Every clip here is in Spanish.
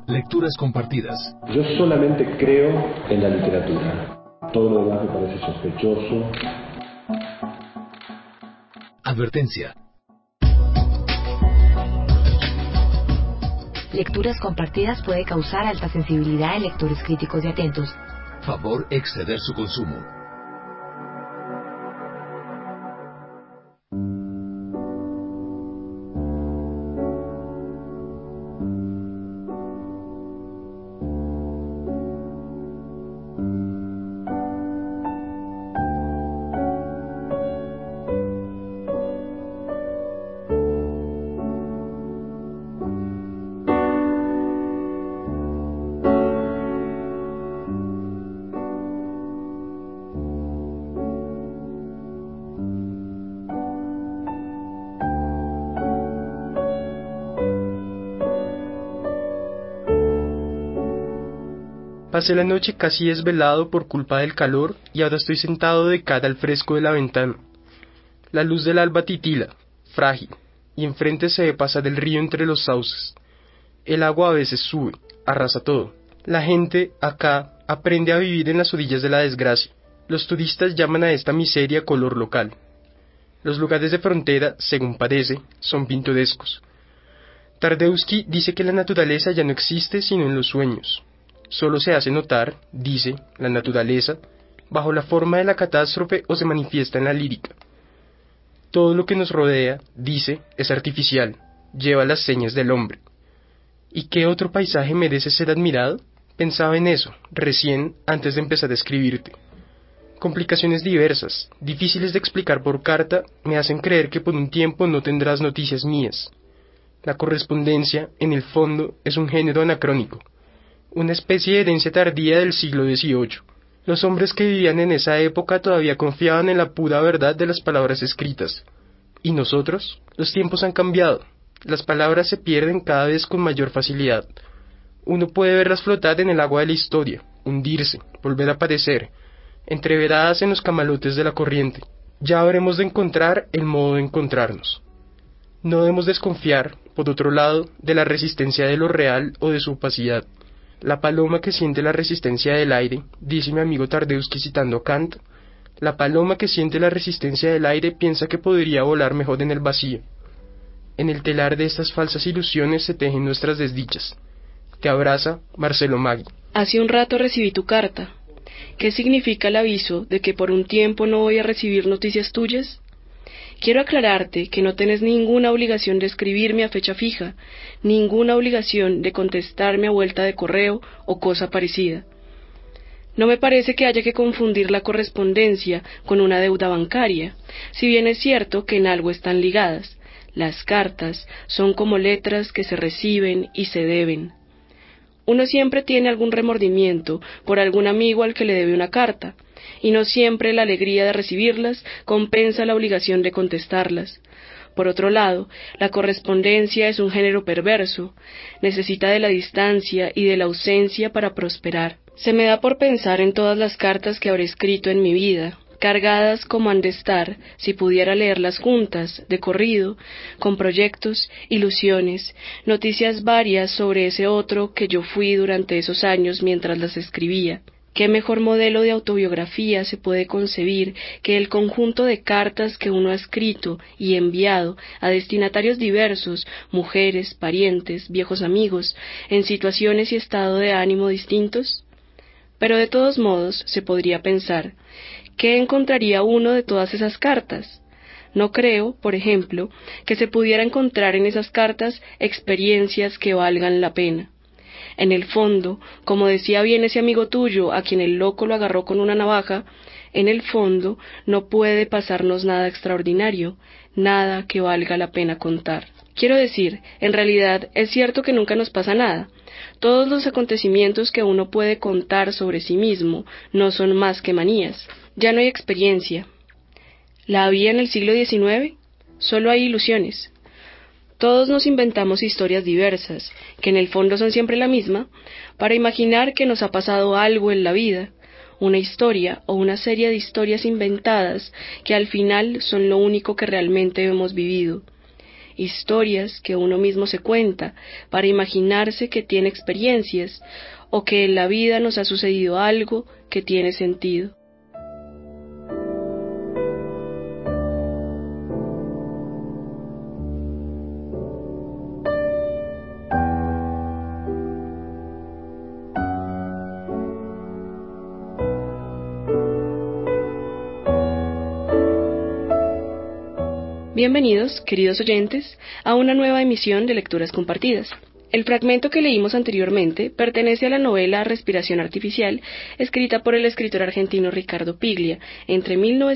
Lecturas compartidas. Yo solamente creo en la literatura. Todo lo demás me parece sospechoso. Advertencia. Lecturas compartidas puede causar alta sensibilidad en lectores críticos y atentos. Favor exceder su consumo. Pasé la noche casi desvelado por culpa del calor y ahora estoy sentado de cara al fresco de la ventana. La luz del alba titila, frágil, y enfrente se ve pasar el río entre los sauces. El agua a veces sube, arrasa todo. La gente, acá, aprende a vivir en las orillas de la desgracia. Los turistas llaman a esta miseria color local. Los lugares de frontera, según parece, son pintorescos. Tardeusky dice que la naturaleza ya no existe sino en los sueños. Solo se hace notar, dice, la naturaleza, bajo la forma de la catástrofe o se manifiesta en la lírica. Todo lo que nos rodea, dice, es artificial, lleva las señas del hombre. ¿Y qué otro paisaje merece ser admirado? Pensaba en eso, recién, antes de empezar a escribirte. Complicaciones diversas, difíciles de explicar por carta, me hacen creer que por un tiempo no tendrás noticias mías. La correspondencia, en el fondo, es un género anacrónico. Una especie de herencia tardía del siglo XVIII. Los hombres que vivían en esa época todavía confiaban en la pura verdad de las palabras escritas. ¿Y nosotros? Los tiempos han cambiado. Las palabras se pierden cada vez con mayor facilidad. Uno puede verlas flotar en el agua de la historia, hundirse, volver a aparecer, entreveradas en los camalotes de la corriente. Ya habremos de encontrar el modo de encontrarnos. No debemos desconfiar, por otro lado, de la resistencia de lo real o de su opacidad. La paloma que siente la resistencia del aire, dice mi amigo Tardeusky citando a Kant, la paloma que siente la resistencia del aire piensa que podría volar mejor en el vacío. En el telar de estas falsas ilusiones se tejen nuestras desdichas. Te abraza Marcelo Maggi. Hace un rato recibí tu carta. ¿Qué significa el aviso de que por un tiempo no voy a recibir noticias tuyas? Quiero aclararte que no tienes ninguna obligación de escribirme a fecha fija, ninguna obligación de contestarme a vuelta de correo o cosa parecida. No me parece que haya que confundir la correspondencia con una deuda bancaria, si bien es cierto que en algo están ligadas. Las cartas son como letras que se reciben y se deben. Uno siempre tiene algún remordimiento por algún amigo al que le debe una carta, y no siempre la alegría de recibirlas compensa la obligación de contestarlas. Por otro lado, la correspondencia es un género perverso, necesita de la distancia y de la ausencia para prosperar. Se me da por pensar en todas las cartas que habré escrito en mi vida, cargadas como han de estar, si pudiera leerlas juntas, de corrido, con proyectos, ilusiones, noticias varias sobre ese otro que yo fui durante esos años mientras las escribía. ¿Qué mejor modelo de autobiografía se puede concebir que el conjunto de cartas que uno ha escrito y enviado a destinatarios diversos, mujeres, parientes, viejos amigos, en situaciones y estado de ánimo distintos? Pero de todos modos se podría pensar, ¿qué encontraría uno de todas esas cartas? No creo, por ejemplo, que se pudiera encontrar en esas cartas experiencias que valgan la pena. En el fondo, como decía bien ese amigo tuyo a quien el loco lo agarró con una navaja, en el fondo no puede pasarnos nada extraordinario, nada que valga la pena contar. Quiero decir, en realidad es cierto que nunca nos pasa nada. Todos los acontecimientos que uno puede contar sobre sí mismo no son más que manías. Ya no hay experiencia. ¿La había en el siglo XIX? Solo hay ilusiones. Todos nos inventamos historias diversas, que en el fondo son siempre la misma, para imaginar que nos ha pasado algo en la vida, una historia o una serie de historias inventadas que al final son lo único que realmente hemos vivido. historias que uno mismo se cuenta para imaginarse que tiene experiencias o que en la vida nos ha sucedido algo que tiene sentido. Bienvenidos, queridos oyentes, a una nueva emisión de Lecturas Compartidas. El fragmento que leímos anteriormente pertenece a la novela Respiración Artificial, escrita por el escritor argentino Ricardo Piglia entre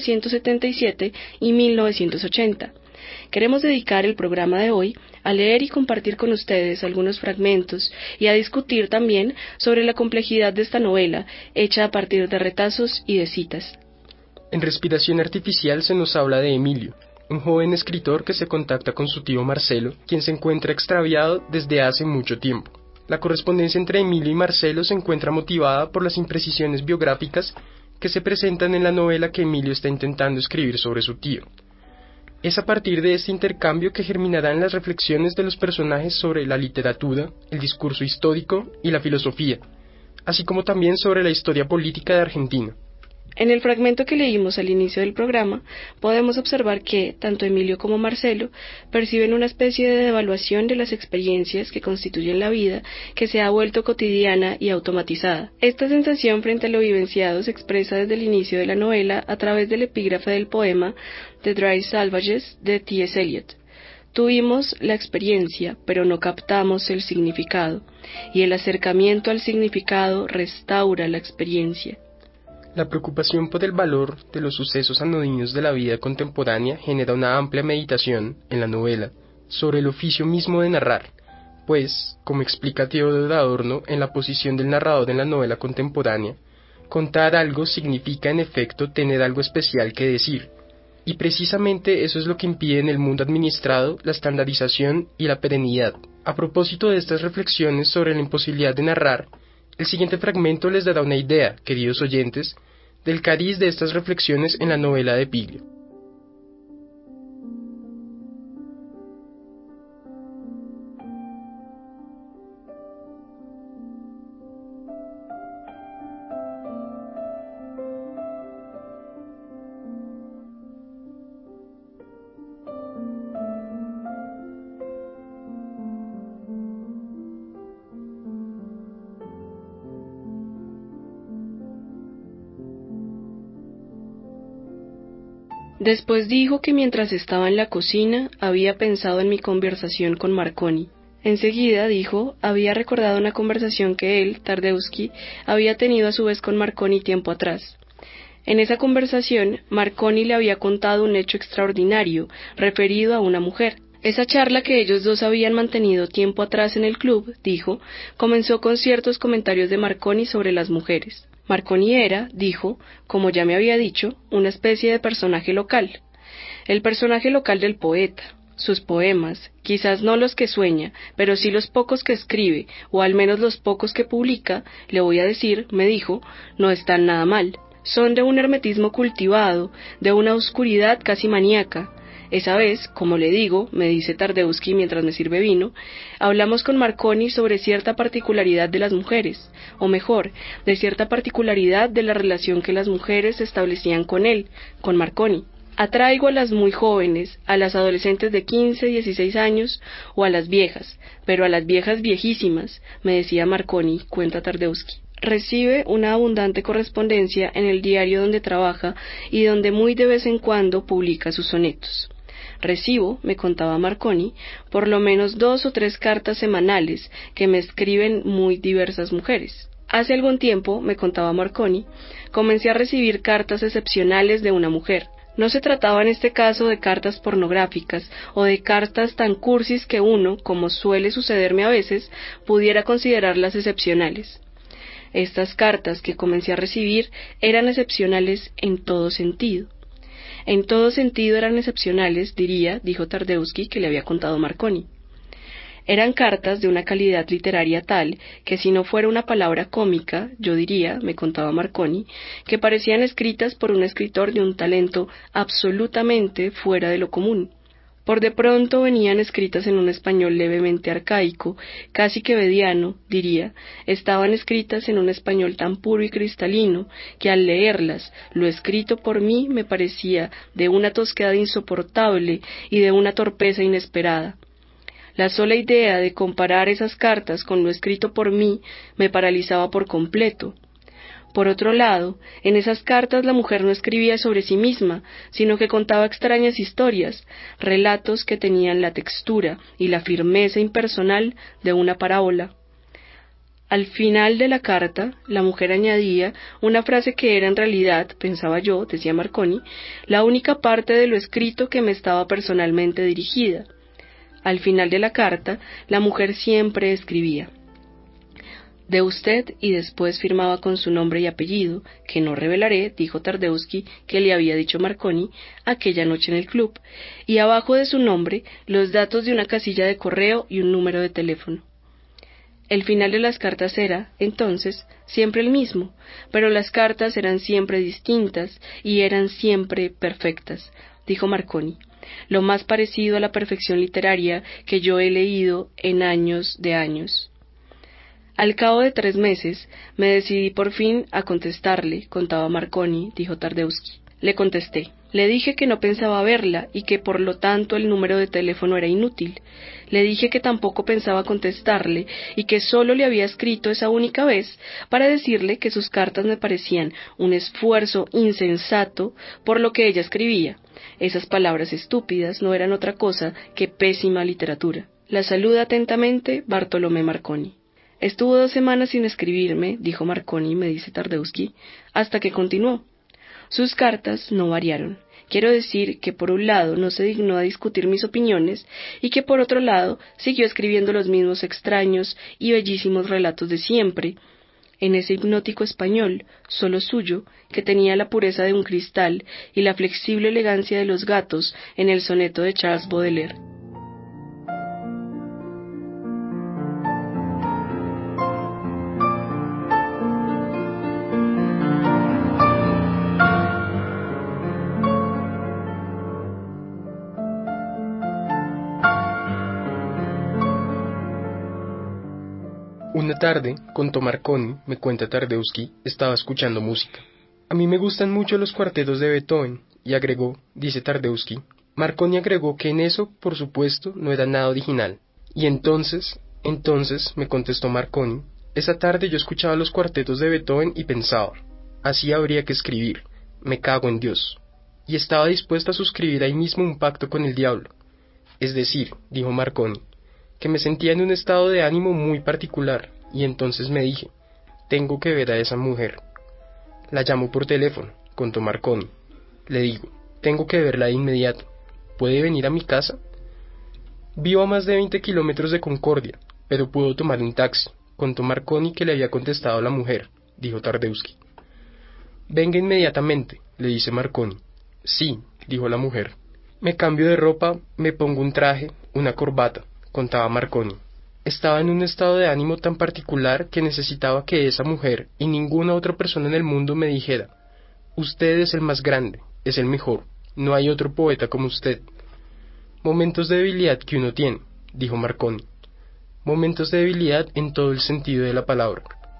1977 y 1980. Queremos dedicar el programa de hoy a leer y compartir con ustedes algunos fragmentos y a discutir también sobre la complejidad de esta novela, hecha a partir de retazos y de citas. En Respiración Artificial se nos habla de Emilio, un joven escritor que se contacta con su tío Marcelo, quien se encuentra extraviado desde hace mucho tiempo. La correspondencia entre Emilio y Marcelo se encuentra motivada por las imprecisiones biográficas que se presentan en la novela que Emilio está intentando escribir sobre su tío. Es a partir de este intercambio que germinarán las reflexiones de los personajes sobre la literatura, el discurso histórico y la filosofía, así como también sobre la historia política de Argentina. En el fragmento que leímos al inicio del programa, podemos observar que, tanto Emilio como Marcelo perciben una especie de devaluación de las experiencias que constituyen la vida, que se ha vuelto cotidiana y automatizada. Esta sensación frente a lo vivenciado se expresa desde el inicio de la novela a través del epígrafe del poema The Dry Salvages de T.S. Eliot. Tuvimos la experiencia, pero no captamos el significado, y el acercamiento al significado restaura la experiencia. La preocupación por el valor de los sucesos anodinos de la vida contemporánea genera una amplia meditación en la novela sobre el oficio mismo de narrar, pues, como explica Theodor Adorno en la posición del narrador en la novela contemporánea, contar algo significa en efecto tener algo especial que decir, y precisamente eso es lo que impide en el mundo administrado la estandarización y la perenidad. A propósito de estas reflexiones sobre la imposibilidad de narrar, el siguiente fragmento les dará una idea, queridos oyentes, del cariz de estas reflexiones en la novela de Piglia. Después dijo que mientras estaba en la cocina había pensado en mi conversación con Marconi. Enseguida, dijo, había recordado una conversación que él, Tardeusky, había tenido a su vez con Marconi tiempo atrás. En esa conversación, Marconi le había contado un hecho extraordinario, referido a una mujer. Esa charla que ellos dos habían mantenido tiempo atrás en el club, dijo, comenzó con ciertos comentarios de Marconi sobre las mujeres. Marconi era, dijo, como ya me había dicho, una especie de personaje local. El personaje local del poeta. Sus poemas, quizás no los que sueña, pero sí los pocos que escribe, o al menos los pocos que publica, le voy a decir, me dijo, no están nada mal. Son de un hermetismo cultivado, de una oscuridad casi maníaca. Esa vez, como le digo, me dice Tardeusky mientras me sirve vino, hablamos con Marconi sobre cierta particularidad de las mujeres, o mejor, de cierta particularidad de la relación que las mujeres establecían con él, con Marconi. Atraigo a las muy jóvenes, a las adolescentes de 15, 16 años, o a las viejas, pero a las viejas viejísimas, me decía Marconi, cuenta Tardeusky. Recibe una abundante correspondencia en el diario donde trabaja y donde muy de vez en cuando publica sus sonetos. Recibo, me contaba Marconi, por lo menos 2 o 3 cartas semanales que me escriben muy diversas mujeres. Hace algún tiempo, me contaba Marconi, comencé a recibir cartas excepcionales de una mujer. No se trataba en este caso de cartas pornográficas o de cartas tan cursis que uno, como suele sucederme a veces, pudiera considerarlas excepcionales. Estas cartas que comencé a recibir eran excepcionales en todo sentido. En todo sentido eran excepcionales, dijo Tardeusky, que le había contado Marconi. Eran cartas de una calidad literaria tal que si no fuera una palabra cómica, yo diría, me contaba Marconi, que parecían escritas por un escritor de un talento absolutamente fuera de lo común. Por de pronto venían escritas en un español levemente arcaico, casi que bediano, diría. Estaban escritas en un español tan puro y cristalino, que al leerlas, lo escrito por mí me parecía de una tosquedad insoportable y de una torpeza inesperada. La sola idea de comparar esas cartas con lo escrito por mí me paralizaba por completo. Por otro lado, en esas cartas la mujer no escribía sobre sí misma, sino que contaba extrañas historias, relatos que tenían la textura y la firmeza impersonal de una parábola. Al final de la carta, la mujer añadía una frase que era en realidad, pensaba yo, decía Marconi, la única parte de lo escrito que me estaba personalmente dirigida. Al final de la carta, la mujer siempre escribía de usted y después firmaba con su nombre y apellido, que no revelaré, dijo Tardewski, que le había dicho Marconi aquella noche en el club, y abajo de su nombre los datos de una casilla de correo y un número de teléfono. El final de las cartas era, entonces, siempre el mismo, pero las cartas eran siempre distintas y eran siempre perfectas, dijo Marconi, lo más parecido a la perfección literaria que yo he leído en años de años. Al cabo de 3 meses, me decidí por fin a contestarle, contaba Marconi, dijo Tardewski. Le contesté. Le dije que no pensaba verla y que por lo tanto el número de teléfono era inútil. Le dije que tampoco pensaba contestarle y que solo le había escrito esa única vez para decirle que sus cartas me parecían un esfuerzo insensato por lo que ella escribía. Esas palabras estúpidas no eran otra cosa que pésima literatura. La saluda atentamente Bartolomé Marconi. Estuvo 2 semanas sin escribirme, dijo Marconi, me dice Tardewski, hasta que continuó. Sus cartas no variaron. Quiero decir que por un lado no se dignó a discutir mis opiniones y que por otro lado siguió escribiendo los mismos extraños y bellísimos relatos de siempre, en ese hipnótico español, solo suyo, que tenía la pureza de un cristal y la flexible elegancia de los gatos en el soneto de Charles Baudelaire. Una tarde, contó Marconi, me cuenta Tardewski, estaba escuchando música. A mí me gustan mucho los cuartetos de Beethoven, y agregó, dice Tardewski, Marconi agregó que en eso, por supuesto, no era nada original. Y entonces, me contestó Marconi, esa tarde yo escuchaba los cuartetos de Beethoven y pensaba, así habría que escribir, me cago en Dios. Y estaba dispuesto a suscribir ahí mismo un pacto con el diablo. Es decir, dijo Marconi, que me sentía en un estado de ánimo muy particular, y entonces me dije, tengo que ver a esa mujer. La llamo por teléfono, contó Marconi. Le digo, tengo que verla de inmediato. ¿Puede venir a mi casa? Vivo a más de 20 kilómetros de Concordia, pero puedo tomar un taxi, contó Marconi que le había contestado a la mujer, dijo Tardewski. Venga inmediatamente, le dice Marconi. Sí, dijo la mujer. Me cambio de ropa, me pongo un traje, una corbata, contaba Marconi. Estaba en un estado de ánimo tan particular que necesitaba que esa mujer y ninguna otra persona en el mundo me dijera, usted es el más grande, es el mejor, no hay otro poeta como usted. Momentos de debilidad que uno tiene, dijo Marconi. Momentos de debilidad en todo el sentido de la palabra.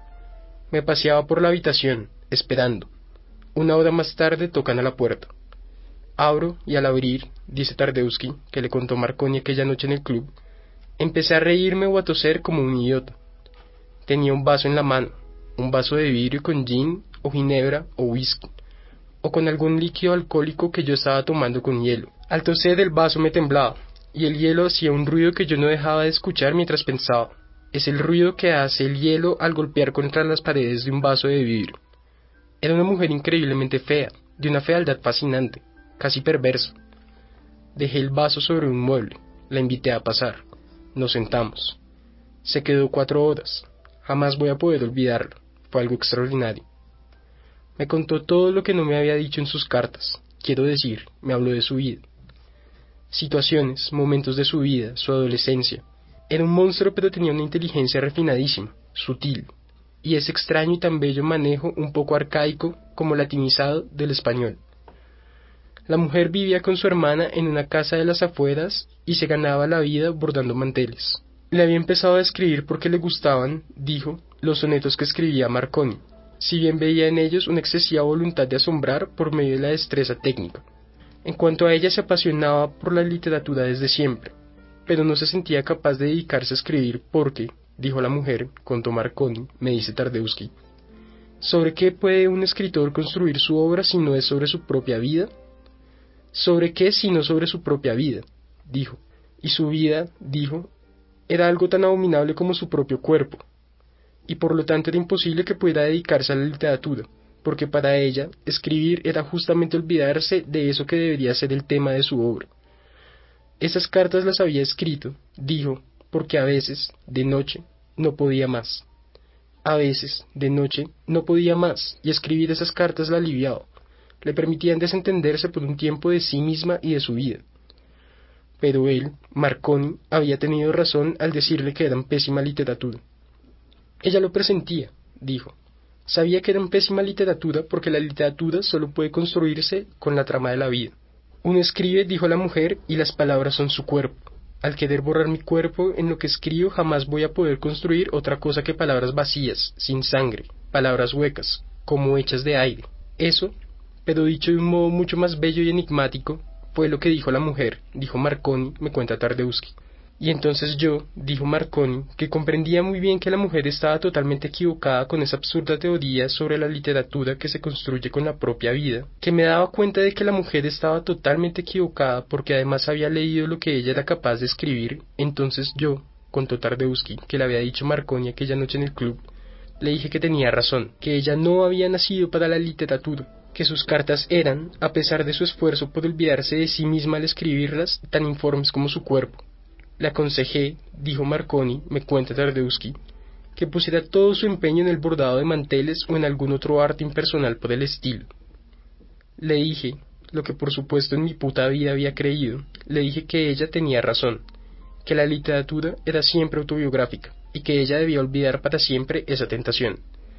Me paseaba por la habitación, esperando. 1 hora más tarde tocan a la puerta. Abro y al abrir, dice Tardewski, que le contó Marconi aquella noche en el club, empecé a reírme o a toser como un idiota. Tenía un vaso en la mano, un vaso de vidrio con gin o ginebra o whisky, o con algún líquido alcohólico que yo estaba tomando con hielo. Al toser el vaso me temblaba, y el hielo hacía un ruido que yo no dejaba de escuchar mientras pensaba. Es el ruido que hace el hielo al golpear contra las paredes de un vaso de vidrio. Era una mujer increíblemente fea, de una fealdad fascinante, casi perversa. Dejé el vaso sobre un mueble, la invité a pasar. Nos sentamos. Se quedó 4 horas. Jamás voy a poder olvidarlo. Fue algo extraordinario. Me contó todo lo que no me había dicho en sus cartas. Quiero decir, me habló de su vida. Situaciones, momentos de su vida, su adolescencia. Era un monstruo, pero tenía una inteligencia refinadísima, sutil, y ese extraño y tan bello manejo un poco arcaico como latinizado del español. La mujer vivía con su hermana en una casa de las afueras y se ganaba la vida bordando manteles. Le había empezado a escribir porque le gustaban, dijo, los sonetos que escribía Marconi, si bien veía en ellos una excesiva voluntad de asombrar por medio de la destreza técnica. En cuanto a ella, se apasionaba por la literatura desde siempre, pero no se sentía capaz de dedicarse a escribir porque, dijo la mujer, contó Marconi, me dice Tardeusky, ¿sobre qué puede un escritor construir su obra si no es sobre su propia vida? ¿Sobre qué si no sobre su propia vida? Dijo, y su vida, dijo, era algo tan abominable como su propio cuerpo, y por lo tanto era imposible que pudiera dedicarse a la literatura, porque para ella, escribir era justamente olvidarse de eso que debería ser el tema de su obra. Esas cartas las había escrito, dijo, porque a veces, de noche, no podía más. A veces, de noche, no podía más, y escribir esas cartas la aliviaba. Le permitían desentenderse por un tiempo de sí misma y de su vida. Pero él, Marconi, había tenido razón al decirle que eran pésima literatura. Ella lo presentía, dijo. Sabía que eran pésima literatura porque la literatura solo puede construirse con la trama de la vida. Uno escribe, dijo la mujer, y las palabras son su cuerpo. Al querer borrar mi cuerpo en lo que escribo, jamás voy a poder construir otra cosa que palabras vacías, sin sangre, palabras huecas, como hechas de aire. Eso, pero dicho de un modo mucho más bello y enigmático, fue lo que dijo la mujer, dijo Marconi, me cuenta Tardeusky. Y entonces yo, dijo Marconi, que comprendía muy bien que la mujer estaba totalmente equivocada con esa absurda teoría sobre la literatura que se construye con la propia vida, que me daba cuenta de que la mujer estaba totalmente equivocada porque además había leído lo que ella era capaz de escribir, entonces yo, contó Tardeusky, que le había dicho Marconi aquella noche en el club, le dije que tenía razón, que ella no había nacido para la literatura, que sus cartas eran, a pesar de su esfuerzo por olvidarse de sí misma al escribirlas, tan informes como su cuerpo. Le aconsejé, dijo Marconi, me cuenta Tardeusky, que pusiera todo su empeño en el bordado de manteles o en algún otro arte impersonal por el estilo. Le dije, lo que por supuesto en mi puta vida había creído, le dije que ella tenía razón, que la literatura era siempre autobiográfica, y que ella debía olvidar para siempre esa tentación.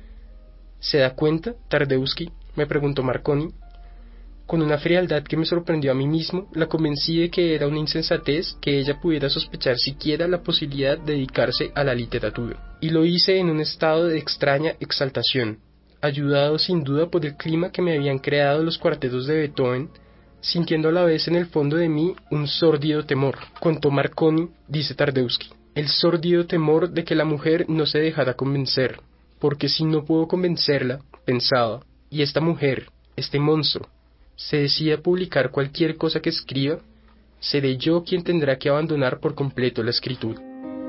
¿Se da cuenta, Tardeusky?, me preguntó Marconi. Con una frialdad que me sorprendió a mí mismo, la convencí de que era una insensatez que ella pudiera sospechar siquiera la posibilidad de dedicarse a la literatura. Y lo hice en un estado de extraña exaltación, ayudado sin duda por el clima que me habían creado los cuartetos de Beethoven, sintiendo a la vez en el fondo de mí un sórdido temor. Contó Marconi, dice Tardeusky, el sórdido temor de que la mujer no se dejara convencer, porque si no puedo convencerla, pensaba, y esta mujer, este monstruo, se decide a publicar cualquier cosa que escriba, seré yo quien tendrá que abandonar por completo la escritura.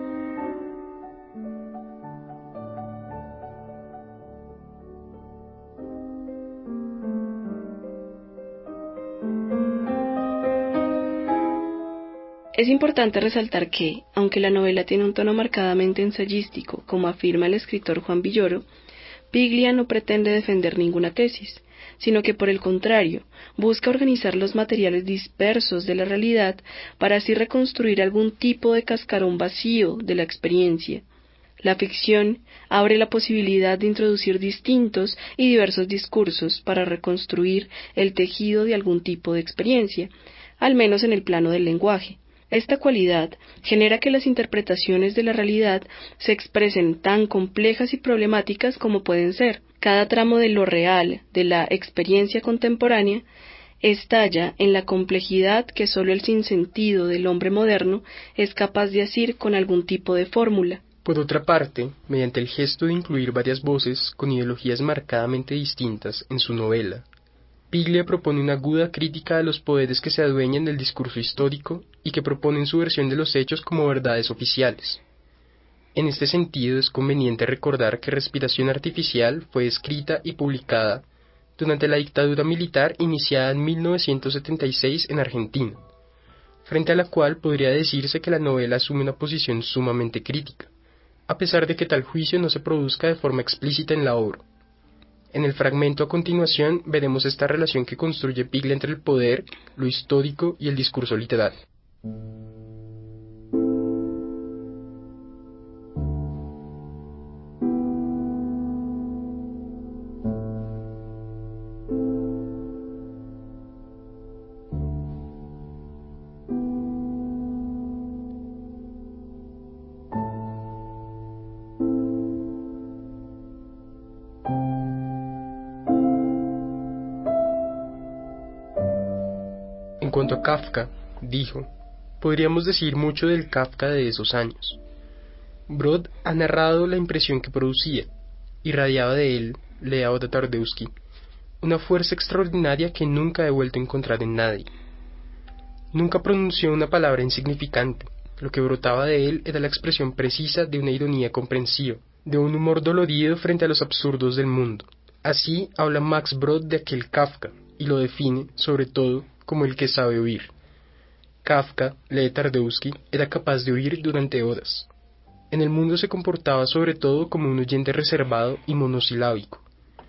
Es importante resaltar que, aunque la novela tiene un tono marcadamente ensayístico, como afirma el escritor Juan Villoro, Piglia no pretende defender ninguna tesis, sino que por el contrario, busca organizar los materiales dispersos de la realidad para así reconstruir algún tipo de cascarón vacío de la experiencia. La ficción abre la posibilidad de introducir distintos y diversos discursos para reconstruir el tejido de algún tipo de experiencia, al menos en el plano del lenguaje. Esta cualidad genera que las interpretaciones de la realidad se expresen tan complejas y problemáticas como pueden ser. Cada tramo de lo real, de la experiencia contemporánea, estalla en la complejidad que sólo el sinsentido del hombre moderno es capaz de asir con algún tipo de fórmula. Por otra parte, mediante el gesto de incluir varias voces con ideologías marcadamente distintas en su novela, Piglia propone una aguda crítica a los poderes que se adueñan del discurso histórico y que proponen su versión de los hechos como verdades oficiales. En este sentido es conveniente recordar que Respiración Artificial fue escrita y publicada durante la dictadura militar iniciada en 1976 en Argentina, frente a la cual podría decirse que la novela asume una posición sumamente crítica, a pesar de que tal juicio no se produzca de forma explícita en la obra. En el fragmento a continuación veremos esta relación que construye Piglia entre el poder, lo histórico y el discurso literario. cuanto a Kafka, dijo, podríamos decir mucho del Kafka de esos años. Brod ha narrado la impresión que producía, irradiaba de él, lee ahora Tardeusky, una fuerza extraordinaria que nunca he vuelto a encontrar en nadie. Nunca pronunció una palabra insignificante, lo que brotaba de él era la expresión precisa de una ironía comprensiva, de un humor dolorido frente a los absurdos del mundo. Así habla Max Brod de aquel Kafka, y lo define, sobre todo, como el que sabe oír. Kafka, lee Tardeusky, era capaz de oír durante horas. En el mundo se comportaba sobre todo como un oyente reservado y monosilábico.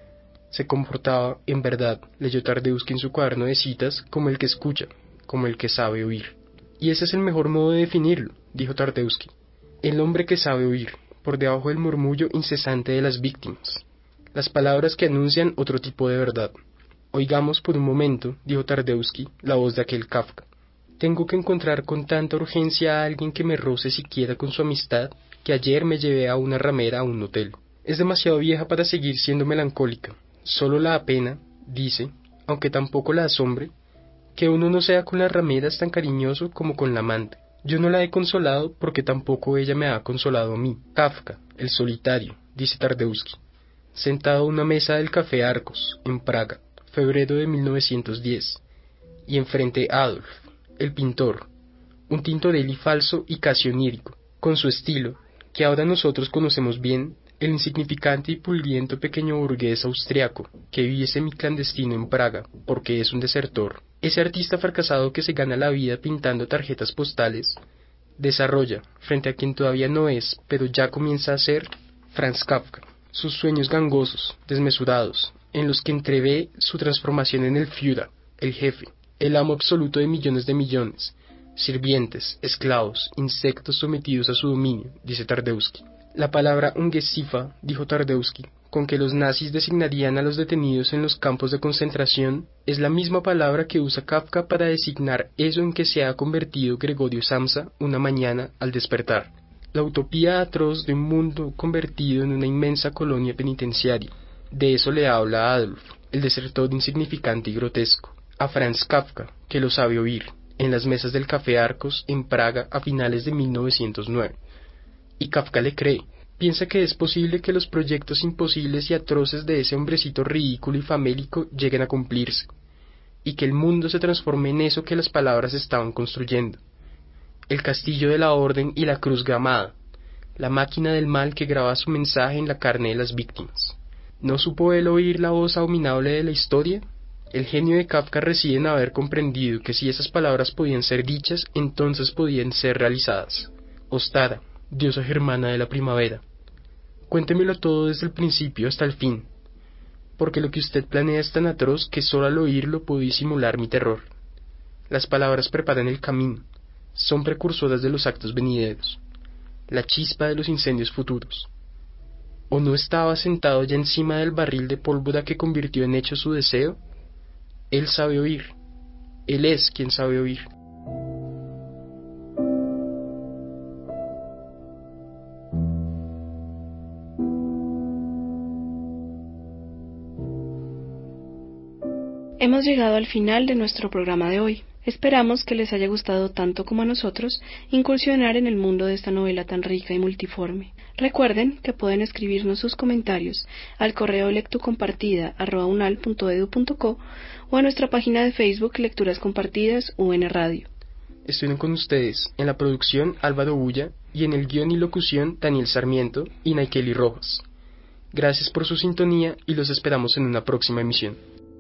Se comportaba, en verdad, leyó Tardeusky en su cuaderno de citas, como el que escucha, como el que sabe oír. Y ese es el mejor modo de definirlo, dijo Tardeusky. El hombre que sabe oír, por debajo del murmullo incesante de las víctimas. Las palabras que anuncian otro tipo de verdad. Oigamos por un momento, dijo Tardeusky, la voz de aquel Kafka. Tengo que encontrar con tanta urgencia a alguien que me roce siquiera con su amistad, que ayer me llevé a una ramera a un hotel. Es demasiado vieja para seguir siendo melancólica. Solo la apena, dice, aunque tampoco la asombre, que uno no sea con las rameras tan cariñoso como con la amante. Yo no la he consolado porque tampoco ella me ha consolado a mí. Kafka, el solitario, dice Tardeusky, sentado a una mesa del Café Arcos, en Praga, febrero de 1910, y enfrente Adolf, el pintor, un Tintorelli falso y casi onírico, con su estilo, que ahora nosotros conocemos bien, el insignificante y pulguiento pequeño burgués austriaco, que vive semiclandestino en Praga, porque es un desertor. Ese artista fracasado que se gana la vida pintando tarjetas postales, desarrolla, frente a quien todavía no es, pero ya comienza a ser, Franz Kafka, sus sueños gangosos, desmesurados, en los que entrevé su transformación en el Führer, el jefe, el amo absoluto de millones, sirvientes, esclavos, insectos sometidos a su dominio, dice Tardeusky. La palabra Ungeziefer, dijo Tardeusky, con que los nazis designarían a los detenidos en los campos de concentración, es la misma palabra que usa Kafka para designar eso en que se ha convertido Gregorio Samsa una mañana al despertar. La utopía atroz de un mundo convertido en una inmensa colonia penitenciaria. De eso le habla a Adolf, el desertor insignificante y grotesco, a Franz Kafka, que lo sabe oír, en las mesas del Café Arcos en Praga a finales de 1909. Y Kafka le cree. Piensa que es posible que los proyectos imposibles y atroces de ese hombrecito ridículo y famélico lleguen a cumplirse, y que el mundo se transforme en eso que las palabras estaban construyendo. El castillo de la orden y la cruz gramada, la máquina del mal que graba su mensaje en la carne de las víctimas. ¿No supo él oír la voz abominable de la historia? El genio de Kafka reside en haber comprendido que si esas palabras podían ser dichas, entonces podían ser realizadas. Ostara, diosa germana de la primavera, cuéntemelo todo desde el principio hasta el fin, porque lo que usted planea es tan atroz que solo al oírlo puedo disimular mi terror. Las palabras preparan el camino, son precursoras de los actos venideros, la chispa de los incendios futuros. ¿O no estaba sentado ya encima del barril de pólvora que convirtió en hecho su deseo? Él sabe oír, él es quien sabe oír. Hemos llegado al final de nuestro programa de hoy. Esperamos que les haya gustado tanto como a nosotros incursionar en el mundo de esta novela tan rica y multiforme. Recuerden que pueden escribirnos sus comentarios al correo lectucompartida@unal.edu.co o a nuestra página de Facebook Lecturas Compartidas UN Radio. Estuvieron con ustedes en la producción Álvaro Bulla y en el guión y locución Daniel Sarmiento y Naikeli Rojas. Gracias por su sintonía y los esperamos en una próxima emisión.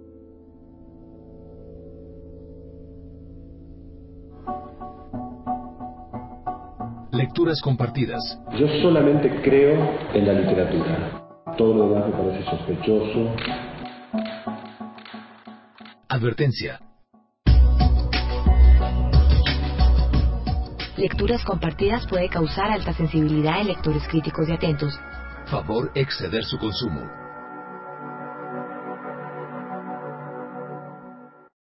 Lecturas compartidas. Yo solamente creo en la literatura. Todo lo demás me parece sospechoso. Advertencia. Lecturas compartidas puede causar alta sensibilidad en lectores críticos y atentos. Favor exceder su consumo.